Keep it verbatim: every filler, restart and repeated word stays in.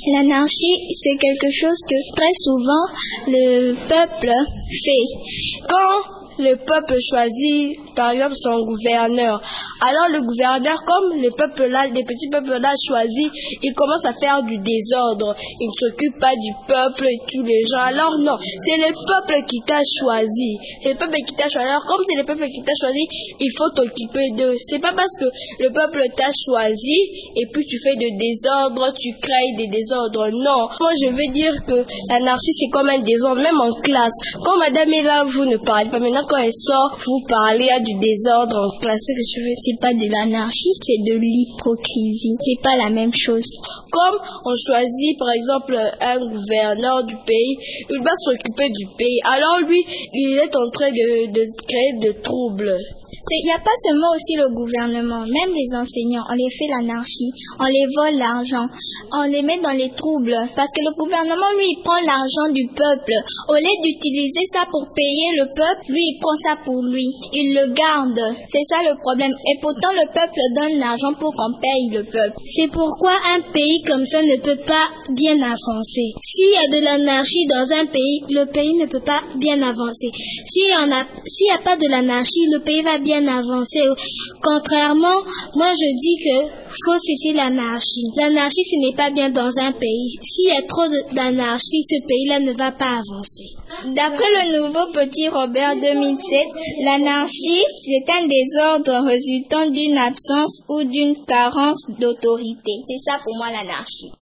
L'anarchie, c'est quelque chose que très souvent le peuple fait. Quand le peuple choisit, par exemple, son gouverneur, alors le gouverneur, comme les peuples là, les petits peuples là choisis, ils commencent à faire du désordre. Ils ne s'occupent pas du peuple et tous les gens. Alors non, c'est le peuple qui t'a choisi. C'est le peuple qui t'a choisi. Alors comme c'est le peuple qui t'a choisi, il faut t'occuper d'eux. C'est pas parce que le peuple t'a choisi et puis tu fais de désordre, tu crées des désordres. Non. Moi je veux dire que l'anarchie c'est comme un désordre, même en classe. Quand madame est là, vous ne parlez pas. Maintenant quand elle sort, vous parlez à du désordre en classe. C'est que je veux. C'est pas de l'anarchie, c'est de l'hypocrisie. C'est pas la même chose. Comme on choisit par exemple un gouverneur du pays, il va s'occuper du pays. Alors lui, il est en train de, de créer de troubles. Il n'y a pas seulement aussi le gouvernement, même les enseignants, on les fait l'anarchie, on les vole l'argent, on les met dans les troubles. Parce que le gouvernement, lui, il prend l'argent du peuple. Au lieu d'utiliser ça pour payer le peuple, lui, il prend ça pour lui. Il le garde. C'est ça le problème. Et pourtant, le peuple donne l'argent pour qu'on paye le peuple. C'est pourquoi un pays comme ça ne peut pas bien avancer. S'il y a de l'anarchie dans un pays, le pays ne peut pas bien avancer. S'il y en a, s'il n'y a pas de l'anarchie, le pays va bien avancer. Contrairement, moi je dis que faut cesser l'anarchie. L'anarchie, ce n'est pas bien dans un pays. S'il y a trop d'anarchie, ce pays-là ne va pas avancer. D'après le nouveau Petit Robert deux mille sept, l'anarchie, c'est un désordre résultant d'une absence ou d'une carence d'autorité. C'est ça pour moi l'anarchie.